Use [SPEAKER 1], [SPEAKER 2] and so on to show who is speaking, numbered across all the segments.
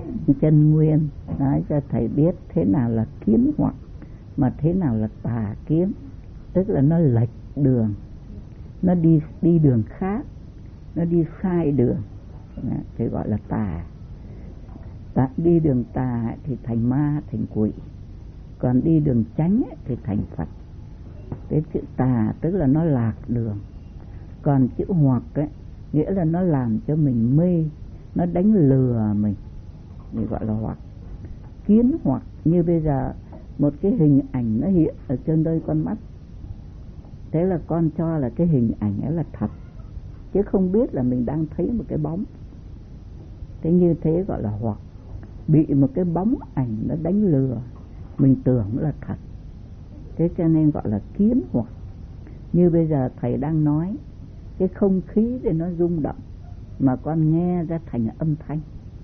[SPEAKER 1] chân nguyên nói cho thầy biết thế nào là kiến hoặc, mà thế nào là tà kiến. Tức là nó lệch đường, nó đi đường khác, nó đi sai đường thì gọi là tà. Đi đường tà thì thành ma, thành quỷ, còn đi đường chánh thì thành Phật. Cái chữ tà tức là nó lạc đường, còn chữ hoặc ấy, nghĩa là nó làm cho mình mê, nó đánh lừa mình, thì gọi là hoặc. Kiến hoặc như bây giờ một cái hình ảnh nó hiện ở trên đôi con mắt, thế là con cho là cái hình ảnh ấy là thật, chứ không biết là mình đang thấy một cái bóng. Thế như thế gọi là hoặc, bị một cái bóng ảnh nó đánh lừa, mình tưởng là thật. Thế cho nên gọi là kiến hoặc. Như bây giờ thầy đang nói, cái không khí để nó rung động mà con nghe ra thành âm thanh.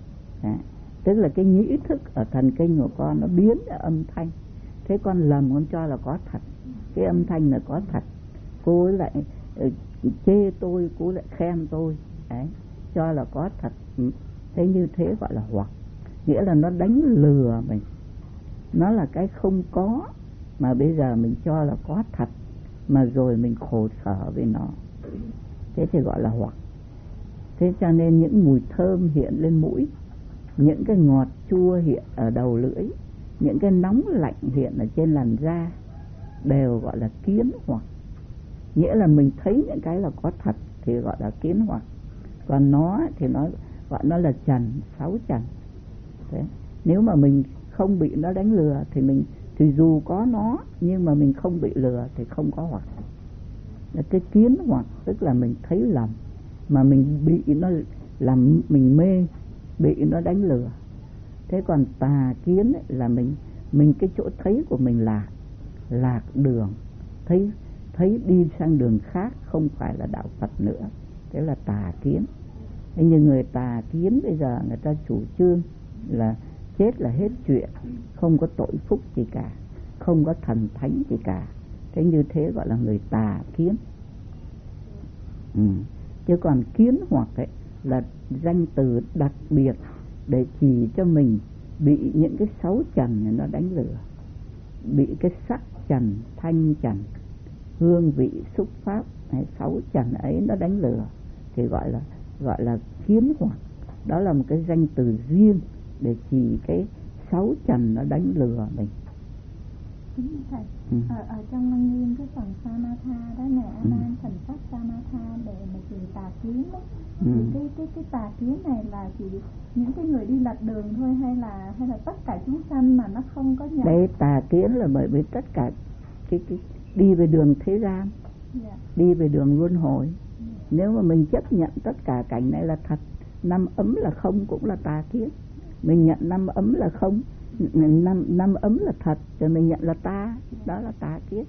[SPEAKER 1] Tức là cái nhĩ thức ở thần kinh của con nó biến ra âm thanh. Thế con lầm, con cho là có thật, cái âm thanh là có thật. Cô ấy lại chê tôi, cô lại khen tôi. Đấy, cho là có thật. Thế như thế gọi là hoặc, nghĩa là nó đánh lừa mình. Nó là cái không có mà bây giờ mình cho là có thật, mà rồi mình khổ sở với nó. Thế thì gọi là hoặc. Thế cho nên những mùi thơm hiện lên mũi, những cái ngọt chua hiện ở đầu lưỡi, những cái nóng lạnh hiện ở trên làn da đều gọi là kiến hoặc. Nghĩa là mình thấy những cái là có thật thì gọi là kiến hoặc. Còn nó thì nó gọi nó là trần, sáu trần. Thế. Nếu mà mình không bị nó đánh lừa thì dù có nó nhưng mà mình không bị lừa thì không có hoặc. Cái kiến hoặc tức là mình thấy lầm, mà mình bị nó làm mình mê, bị nó đánh lừa. Thế còn tà kiến ấy, là mình cái chỗ thấy của mình lạc đường, thấy đi sang đường khác, không phải là đạo Phật nữa. Thế là tà kiến. Thế nhưng người tà kiến bây giờ người ta chủ trương là chết là hết chuyện, không có tội phúc gì cả, không có thần thánh gì cả. Thế như thế gọi là người tà kiến. Chứ còn kiến hoặc ấy là danh từ đặc biệt để chỉ cho mình bị những cái sáu trần này nó đánh lừa, bị cái sắc trần, thanh trần, hương vị, xúc pháp, sáu trần ấy nó đánh lừa thì gọi là kiến hoặc. Đó là một cái danh từ riêng để chỉ cái sáu trần nó đánh lừa mình.
[SPEAKER 2] Thầy, ở trong Lăng Nghiêm cái phần Samatha đó nè, An thần sắc Samatha để mà chỉ tà kiến đó, thì cái tà kiến này là chỉ những cái người đi lệch đường thôi, hay là tất cả chúng sanh mà nó không có nhận?
[SPEAKER 1] Đây tà kiến là bởi vì tất cả cái đi về đường thế gian, đi về đường luân hồi. Nếu mà mình chấp nhận tất cả cảnh này là thật, năm ấm là không cũng là tà kiến. Mình nhận năm ấm là không, năm ấm là thật, rồi mình nhận là ta, đó là tà kiến.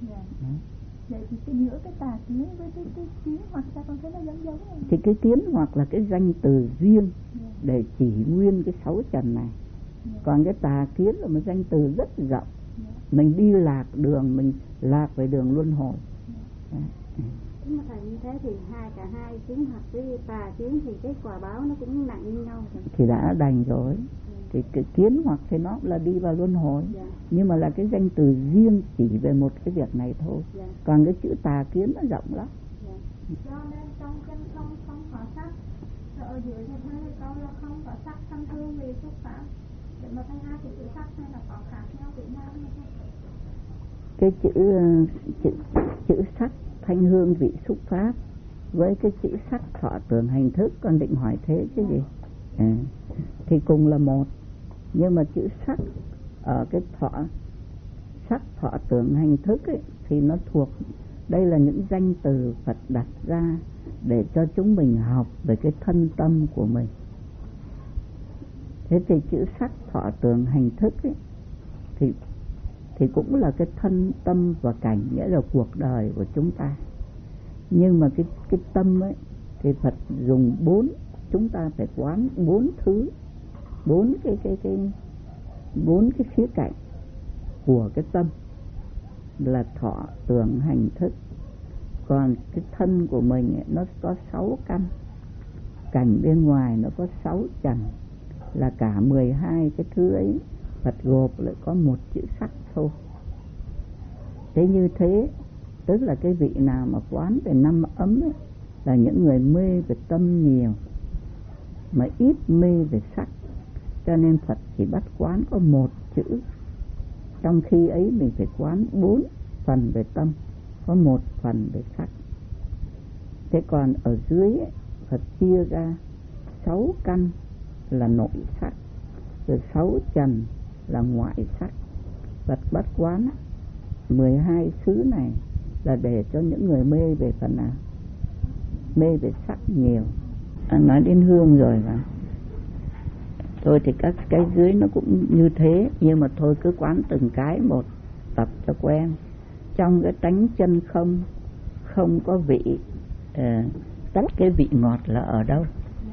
[SPEAKER 2] Vậy thì giữa cái tà kiến với cái kiến hoặc sao con thấy nó giống không?
[SPEAKER 1] Thì cái kiến hoặc là cái danh từ riêng để chỉ nguyên cái sáu trần này. Còn cái tà kiến là một danh từ rất rộng. Mình đi lạc đường, mình lạc về đường luân hồi.
[SPEAKER 3] Nếu mà thầy như thế thì cả hai kiến hoặc với tà kiến thì cái quả báo nó cũng nặng như nhau.
[SPEAKER 1] Thì đã đành rồi. Thì cái kiến hoặc thì nó là đi vào luân hồi, nhưng mà là cái danh từ riêng chỉ về một cái việc này thôi. Còn cái chữ tà kiến nó rộng lắm.
[SPEAKER 2] Cho nên trong chân không có sắc, rồi ở dưới thì thấy câu là không có sắc, thanh hương vị xúc pháp. Để mà thấy hai chữ sắc này là có khác nhau Việt Nam không?
[SPEAKER 1] Cái chữ sắc, thanh hương vị xúc pháp với cái chữ sắc thọ tưởng hành thức, con định hỏi thế chứ gì? Thì cùng là một, nhưng mà chữ sắc ở cái sắc thọ tưởng hành thức ấy, thì nó thuộc, đây là những danh từ Phật đặt ra để cho chúng mình học về cái thân tâm của mình. Thế thì chữ sắc thọ tưởng hành thức ấy, thì cũng là cái thân tâm và cảnh, nghĩa là cuộc đời của chúng ta. Nhưng mà cái tâm ấy thì Phật dùng bốn, chúng ta phải quán bốn thứ, bốn cái khía cạnh của cái tâm là thọ tưởng hành thức. Còn cái thân của mình ấy, nó có 6 căn, cảnh bên ngoài nó có 6 trần, là cả 12 cái thứ ấy Phật gộp lại có một chữ sắc thôi. Thế như thế tức là cái vị nào mà quán về 5 ấm ấy, là những người mê về tâm nhiều mà ít mê về sắc, cho nên Phật chỉ bắt quán có một chữ, trong khi ấy mình phải quán 4 phần về tâm, có 1 phần về sắc. Thế còn ở dưới ấy, Phật chia ra 6 căn là nội sắc, rồi 6 trần là ngoại sắc. Phật bắt quán 12 xứ này là để cho những người mê về phần nào? Mê về sắc nhiều. Nói đến hương rồi mà. Thôi thì các cái dưới nó cũng như thế, nhưng mà thôi cứ quán từng cái một, tập cho quen. Trong cái tánh chân không, không có vị, tất cái vị ngọt là ở đâu?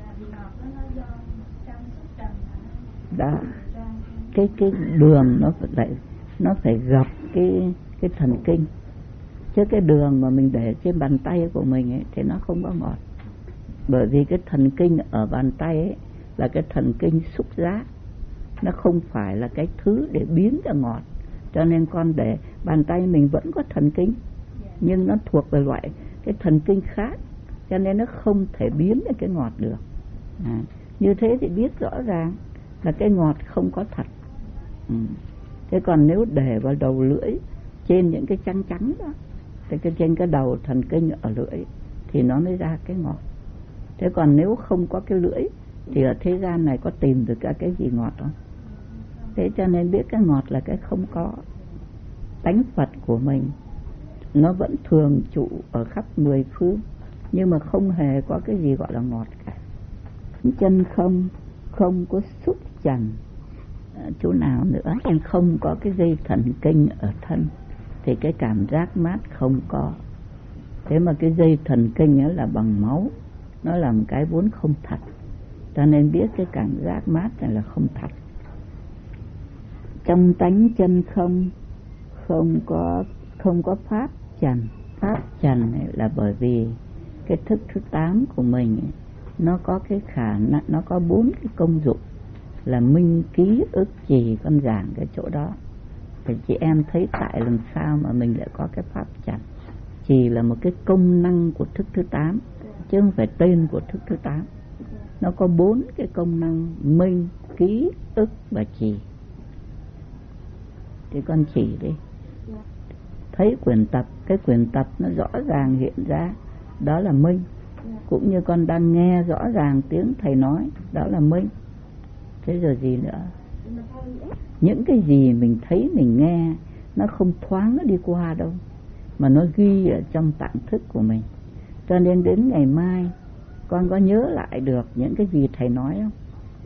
[SPEAKER 1] Đó, cái đường nó phải gặp cái thần kinh, chứ cái đường mà mình để trên bàn tay của mình ấy, thì nó không có ngọt. Bởi vì cái thần kinh ở bàn tay ấy là cái thần kinh xúc giác, nó không phải là cái thứ để biến ra ngọt. Cho nên con để bàn tay mình vẫn có thần kinh, nhưng nó thuộc về loại cái thần kinh khác, cho nên nó không thể biến ra cái ngọt được. Như thế thì biết rõ ràng là cái ngọt không có thật. Thế còn nếu để vào đầu lưỡi, trên những cái trắng trắng đó, thì trên cái đầu thần kinh ở lưỡi thì nó mới ra cái ngọt. Thế còn nếu không có cái lưỡi thì ở thế gian này có tìm được cái gì ngọt không? Thế cho nên biết cái ngọt là cái không có. Tánh Phật của mình nó vẫn thường trụ ở khắp 10 phương, nhưng mà không hề có cái gì gọi là ngọt cả. Chân không, không có xúc trần chỗ nào nữa, không có cái dây thần kinh ở thân thì cái cảm giác mát không có. Thế mà cái dây thần kinh ấy là bằng máu, nó là một cái vốn không thật, cho nên biết cái cảm giác mát này là không thật. Trong tánh chân không, không có pháp trần. Pháp trần này là bởi vì cái thức thứ 8 của mình ấy, nó có cái khả năng, nó có 4 cái công dụng là minh, ký, ức, trì. Con giảng cái chỗ đó thì chị em thấy tại làm sao mà mình lại có cái pháp trần. Trì là một cái công năng của thức thứ 8, chứ không phải tên của thức thứ 8. Nó có 4 cái công năng minh, ký, ức và trì. Thì con chỉ đi, thấy quyển tập, cái quyển tập nó rõ ràng hiện ra, đó là minh. Cũng như con đang nghe rõ ràng tiếng thầy nói, đó là minh. Thế rồi gì nữa? Những cái gì mình thấy mình nghe nó không thoáng nó đi qua đâu, mà nó ghi ở trong tạng thức của mình. Cho nên đến ngày mai con có nhớ lại được những cái gì thầy nói không?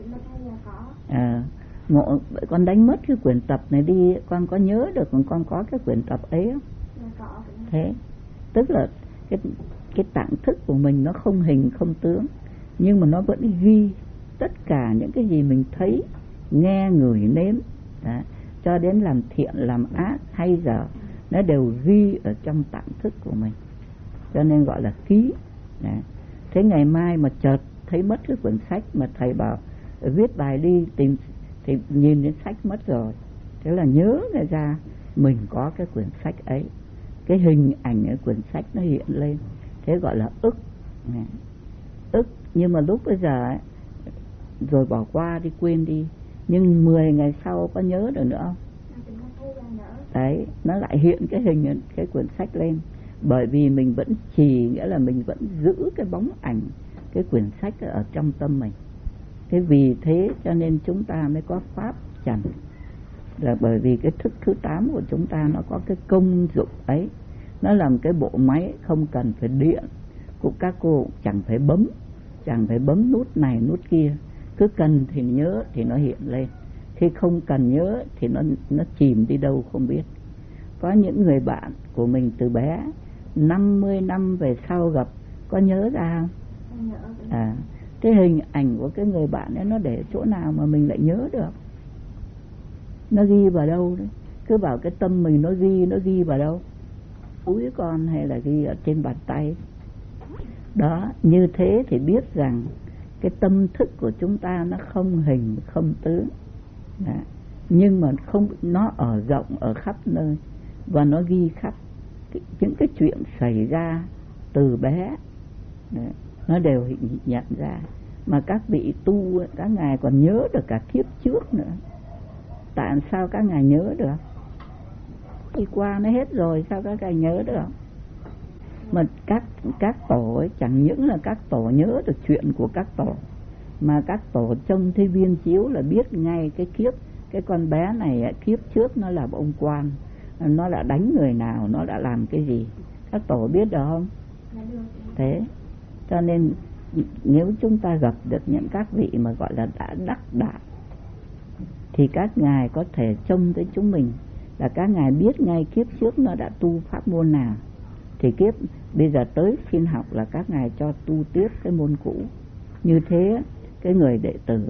[SPEAKER 1] Con đánh mất cái quyển tập này đi, con có nhớ được con có cái quyển tập ấy không? Thế tức là cái tạng thức của mình nó không hình không tướng, nhưng mà nó vẫn ghi tất cả những cái gì mình thấy, nghe, ngửi, nếm đó, cho đến làm thiện làm ác hay dở, nó đều ghi ở trong tạng thức của mình, cho nên gọi là ký đó. Thế ngày mai mà chợt thấy mất cái quyển sách mà thầy bảo viết bài đi tìm, thì nhìn đến sách mất rồi, thế là nhớ ra mình có cái quyển sách ấy, cái hình ảnh ở quyển sách nó hiện lên, thế gọi là ức. Ức, nhưng mà lúc bây giờ ấy, rồi bỏ qua đi, quên đi, nhưng 10 ngày sau có nhớ được nữa không? Đấy, nó lại hiện cái hình, cái quyển sách lên, bởi vì mình vẫn trì, nghĩa là mình vẫn giữ cái bóng ảnh cái quyển sách ở trong tâm mình. Thế vì thế cho nên chúng ta mới có pháp trần, là bởi vì cái thức thứ 8 của chúng ta nó có cái công dụng ấy, nó làm cái bộ máy không cần phải điện, cũng các cô chẳng phải bấm nút này nút kia, cứ cần thì nhớ thì nó hiện lên, khi không cần nhớ thì nó chìm đi đâu không biết. Có những người bạn của mình từ bé 50 năm về sau gặp, có nhớ ra không? Cái hình ảnh của cái người bạn ấy nó để chỗ nào mà mình lại nhớ được? Nó ghi vào đâu đấy? Cứ bảo cái tâm mình nó ghi vào đâu? Úi con hay là ghi ở trên bàn tay? Đó, như thế thì biết rằng cái tâm thức của chúng ta nó không hình không tướng. Đó. Nhưng mà không, nó ở rộng ở khắp nơi và nó ghi khắp những cái chuyện xảy ra từ bé. Đó. Nó đều nhận ra. Mà các vị tu, các ngài còn nhớ được cả kiếp trước nữa. Tại sao các ngài nhớ được? Đi qua nó hết rồi, sao các ngài nhớ được? Mà các tổ ấy, chẳng những là các tổ nhớ được chuyện của các tổ, mà các tổ trông thấy viên chiếu là biết ngay cái kiếp, cái con bé này kiếp trước nó là ông quan, nó đã đánh người nào, nó đã làm cái gì, các tổ biết được không? Thế cho nên nếu chúng ta gặp được những các vị mà gọi là đã đắc đạo, thì các ngài có thể trông tới chúng mình là các ngài biết ngay kiếp trước nó đã tu pháp môn nào, thì kiếp bây giờ tới xin học là các ngài cho tu tiếp cái môn cũ. Như thế cái người đệ tử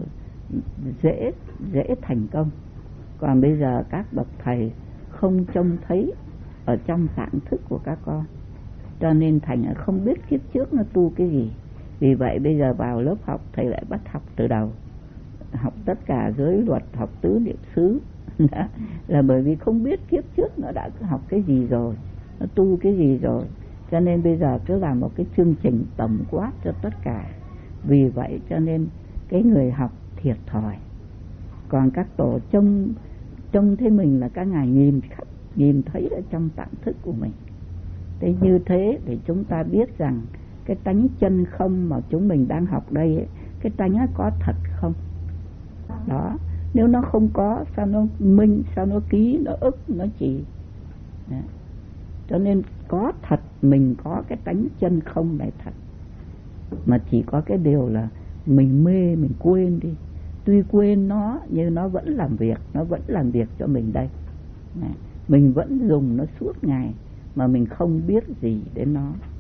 [SPEAKER 1] dễ thành công. Còn bây giờ các bậc thầy không trông thấy ở trong tạng thức của các con, cho nên thành không biết kiếp trước nó tu cái gì. Vì vậy bây giờ vào lớp học thầy lại bắt học từ đầu, học tất cả giới luật, học tứ niệm xứ là bởi vì không biết kiếp trước nó đã học cái gì rồi, nó tu cái gì rồi. Cho nên bây giờ cứ làm một cái chương trình tổng quát cho tất cả. Vì vậy cho nên cái người học thiệt thòi. Còn các tổ trông thấy mình là các ngài nhìn thấy ở trong tạng thức của mình. Thế như thế để chúng ta biết rằng cái tánh chân không mà chúng mình đang học đây ấy, cái tánh nó có thật không? Đó, nếu nó không có, sao nó minh, sao nó ký, nó ức, nó chỉ. Đó. Cho nên có thật, mình có cái tánh chân không này thật. Mà chỉ có cái điều là mình mê, mình quên đi. Tuy quên nó nhưng nó vẫn làm việc cho mình đây. Mình vẫn dùng nó suốt ngày mà mình không biết gì đến nó.